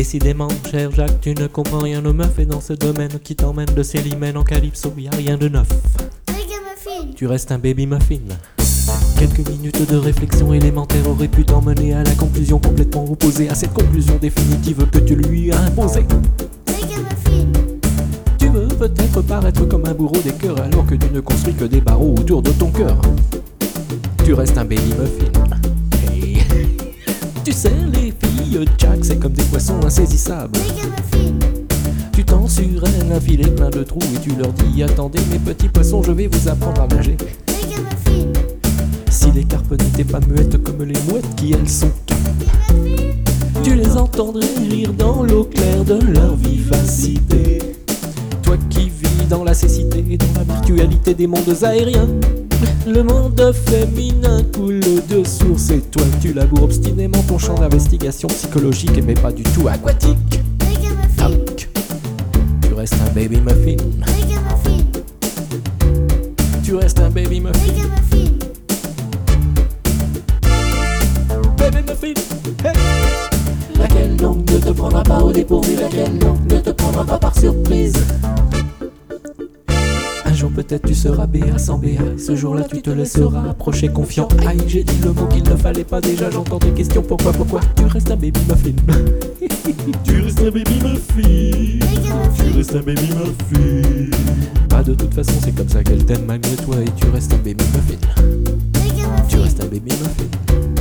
Décidément, cher Jacques, tu ne comprends rien aux meufs. Et dans ce domaine qui t'emmène de Célimène en calypso, y a rien de neuf. Tu restes un baby muffin. Quelques minutes de réflexion élémentaire auraient pu t'emmener à la conclusion complètement opposée à cette conclusion définitive que tu lui as imposée. Tu veux peut-être paraître comme un bourreau des cœurs alors que tu ne construis que des barreaux autour de ton cœur. Tu restes un baby muffin. Hey. Tu sais, les filles Jack, c'est comme des poissons insaisissables. Tu tends sur elles un filet plein de trous et tu leur dis: attendez mes petits poissons, je vais vous apprendre à nager. Si les carpes n'étaient pas muettes comme les mouettes qui elles sont capes, tu les entendrais rire dans l'eau claire de leur vivacité. Toi qui vis dans la cécité et dans la virtualité des mondes aériens, le monde féminin coule de source et toi tu laboures obstinément ton champ d'investigation psychologique mais pas du tout aquatique. Toc. Tu restes un baby muffin. Tu restes un baby muffin. Baby muffin. Hey. Laquelle donc ne te prendra pas au dépourvu, laquelle donc ne te prendra pas par surprise. Un jour peut-être tu seras BA sans BA. Ce jour-là tu te laisseras approcher confiant. Aïe, j'ai dit le mot qu'il ne fallait pas déjà. J'entends tes questions, pourquoi tu restes un baby muffin. Tu restes un baby muffin. Tu restes un baby muffin. Bah de toute façon c'est comme ça qu'elle t'aime malgré toi. Et tu restes un baby muffin. Tu restes un baby muffin.